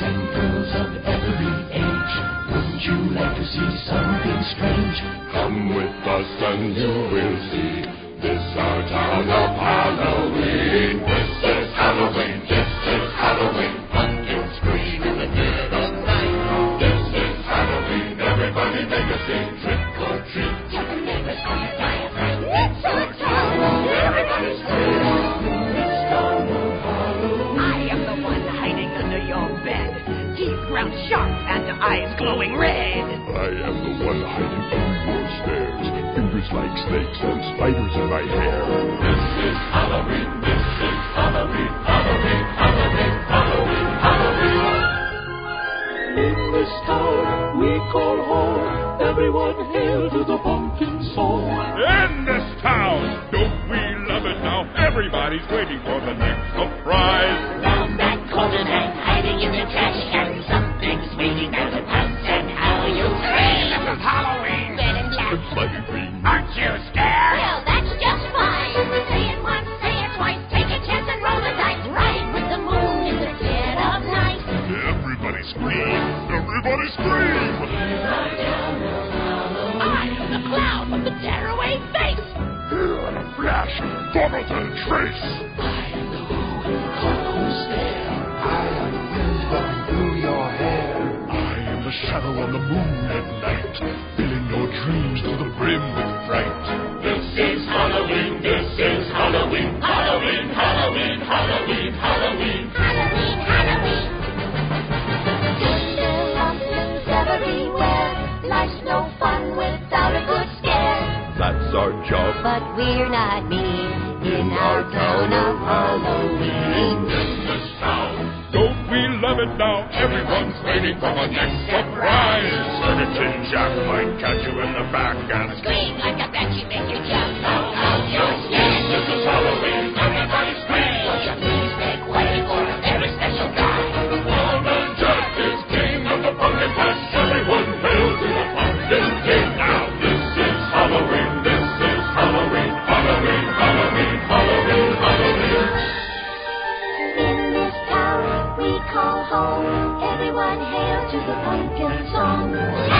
and girls of every age. Wouldn't you like to see something strange? Come with us and you will see. This our town of Halloween. This is Halloween. This is Halloween. Pumpkins scream in the dead of night. This is Halloween. Everybody make a scene. Trick or treat. Tell the neighbors gonna die of fright. It's our town. Everybody scream. This town of Halloween. I am the one hiding under your bed. Teeth ground sharp and eyes glowing red. I am the one hiding under your stairs. Fingers like snakes and spiders in my hair. This is Halloween. This is Halloween. Halloween. Halloween. Halloween. Halloween. In this town we call home. Everyone hail to the pumpkin song. In this town, don't we love it now? Everybody's waiting for the next surprise. Round that corner and hiding in the trash can. Something's waiting there to pounce and how you scream. This is Halloween. Red and black. It's like a green. Aren't you scared? Well, that's just fine. Say it once, say it twice. Take a chance and roll the dice. Ride with the moon in the dead of night. Everybody scream! Everybody scream! I am the clown with the tearaway face. Here in a flash, Dorothy Trace! I am the who stare. I am the wind blowing through your hair. I am the shadow on the moon at night, filling your dreams to the brim with fright. This is Halloween, this is Halloween, Halloween, Halloween, Halloween, Halloween. Halloween, Halloween. There are pumpkins everywhere. Life's no fun without a good scare. That's our job. But we're not mean in our town of Halloween. In this town, don't we love it now? Everyone's waiting for the next surprise. Skeleton Jack might catch you in the back and Scream like a banshee, make you jump out your skin. this is Halloween, everybody scream! Won't you please make way for a very special guy? Walnut Jack is king of the pumpkin patch. Everyone hail to the pumpkin king. Now this is Halloween, this is Halloween, Halloween, Halloween, Halloween, Halloween. In this town we call home. Everyone hail to the pumpkin song.